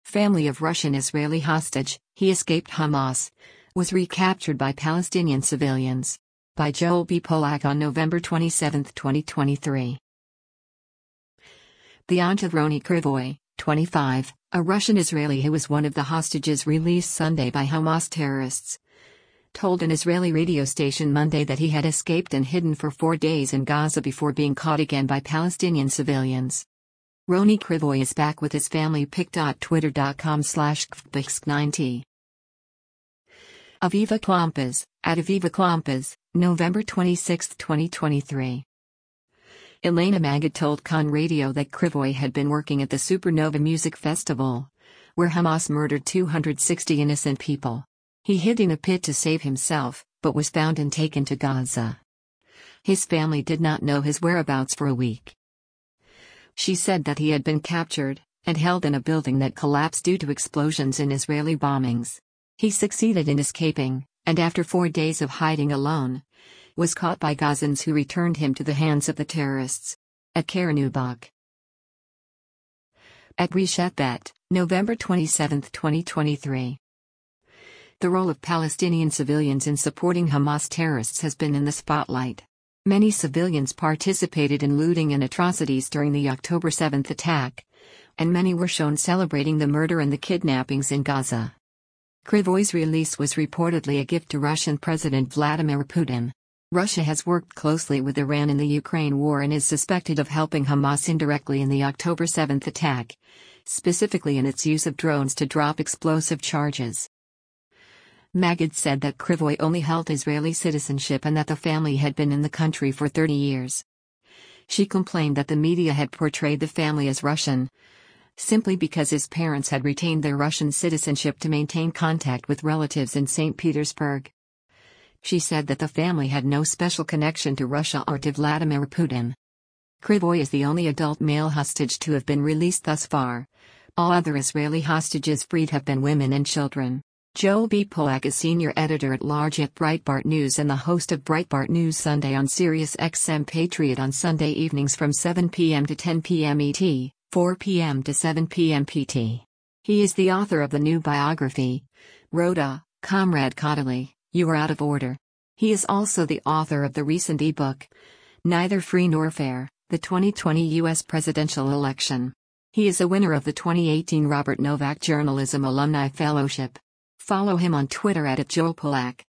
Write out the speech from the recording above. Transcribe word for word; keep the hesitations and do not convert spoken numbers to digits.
Family of Russian-Israeli hostage, he escaped Hamas. Was recaptured by Palestinian civilians. By Joel B. Polak on November twenty-seventh, twenty twenty-three. The aunt of Roni Krivoy, twenty-five, a Russian-Israeli who was one of the hostages released Sunday by Hamas terrorists, told an Israeli radio station Monday that he had escaped and hidden for four days in Gaza before being caught again by Palestinian civilians. Roni Krivoy is back with his family. pic dot twitter dot com slash kvbix ninety. Aviva Klampas, at Aviva Klampas, November twenty-sixth, twenty twenty-three. Elena Magid told Khan Radio that Krivoy had been working at the Supernova Music Festival, where Hamas murdered two hundred sixty innocent people. He hid in a pit to save himself, but was found and taken to Gaza. His family did not know his whereabouts for a week. She said that he had been captured and held in a building that collapsed due to explosions in Israeli bombings. He succeeded in escaping, and after four days of hiding alone, was caught by Gazans who returned him to the hands of the terrorists. At Karen Ubach. At Reshet Bet, November twenty-seventh, twenty twenty-three. The role of Palestinian civilians in supporting Hamas terrorists has been in the spotlight. Many civilians participated in looting and atrocities during the October seventh attack, and many were shown celebrating the murder and the kidnappings in Gaza. Krivoy's release was reportedly a gift to Russian President Vladimir Putin. Russia has worked closely with Iran in the Ukraine war and is suspected of helping Hamas indirectly in the October seventh attack, specifically in its use of drones to drop explosive charges. Magid said that Krivoy only held Israeli citizenship and that the family had been in the country for thirty years. She complained that the media had portrayed the family as Russian, simply because his parents had retained their Russian citizenship to maintain contact with relatives in Saint Petersburg. She said that the family had no special connection to Russia or to Vladimir Putin. Krivoy is the only adult male hostage to have been released thus far. All other Israeli hostages freed have been women and children. Joel B. Polak is senior editor-at-large at Breitbart News and the host of Breitbart News Sunday on Sirius X M Patriot on Sunday evenings from seven p m to ten p m E T, four p m to seven p m P T. He is the author of the new biography, Rhoda, Comrade Kodaly, You Are Out of Order. He is also the author of the recent ebook, Neither Free Nor Fair, the twenty twenty U S Presidential Election. He is a winner of the twenty eighteen Robert Novak Journalism Alumni Fellowship. Follow him on Twitter at Joel Polak.